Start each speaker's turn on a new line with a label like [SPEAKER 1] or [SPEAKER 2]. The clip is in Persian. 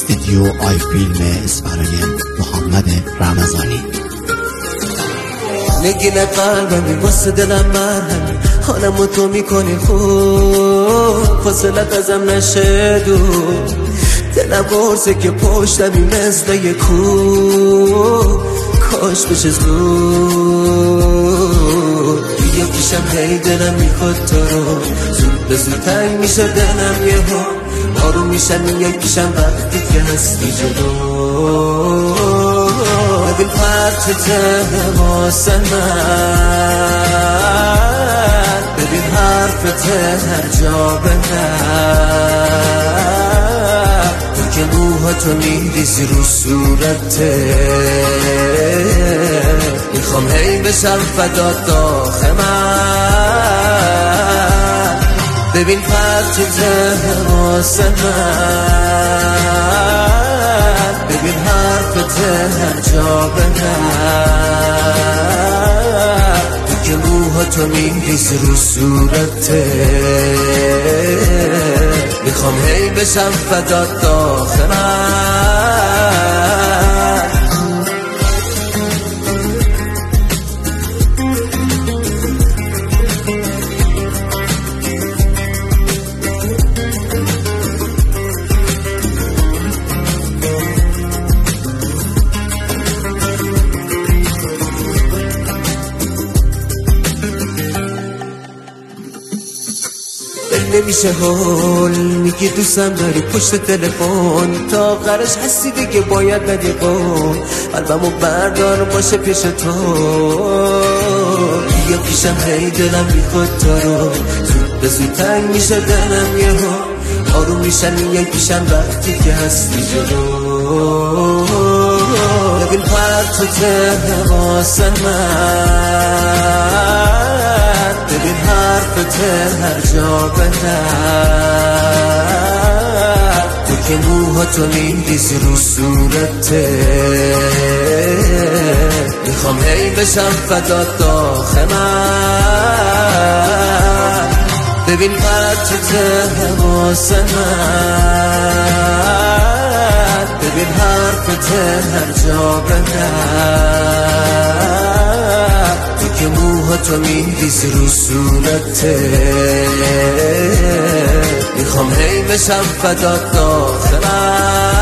[SPEAKER 1] استودیو آی فیلم اسپرای محمد رمضانی.
[SPEAKER 2] نگین قلبمی واسه دلم مرهمی، حالمو تو میکنی خوب، فاصلت ازم نشه دور، دلم قرصه که پشتمی مثل یه کوه، کاش بشه زود. بیا پیشم هی دلم میخواد تو رو، زود به زود تنگ میشه دلم یهو، آروم میشم میای پیشم وقتی که هستی جلو. ببین پرتته واسه من، ببین حرفته هر جا بندم، تو که موهاتو میریزی رو صورته، میخوام هی بشم فدات داخل من. ببین پرتته واسه من، ببین حرفته هر جا بندم، تو که موهاتو میریزی رو صورته، میخوام هی بشم فدات داخل من. نمیشه حال میگی دوستم داری پشت تلفن، تا آخرش هستی دیگه باید بدی قول، قلبمو بردار باشه پیش تو. بیا پیشم هی دلم میخواد تو رو، زود به زود تنگ میشه دلم یهو، آروم میشن میای پیشم وقتی که هستی جلو. ببین پرتته واسه من، ببین حرفته هر جا بندم، تو که موهاتو میریزی رو صورته، میخوام هی بشم فدات داخل من. ببین پرتته واسه من، ببین حرفته هر جا بندم، تو که موهاتو میریزی رو صورته، میخوام هی بشم فدات داخل من.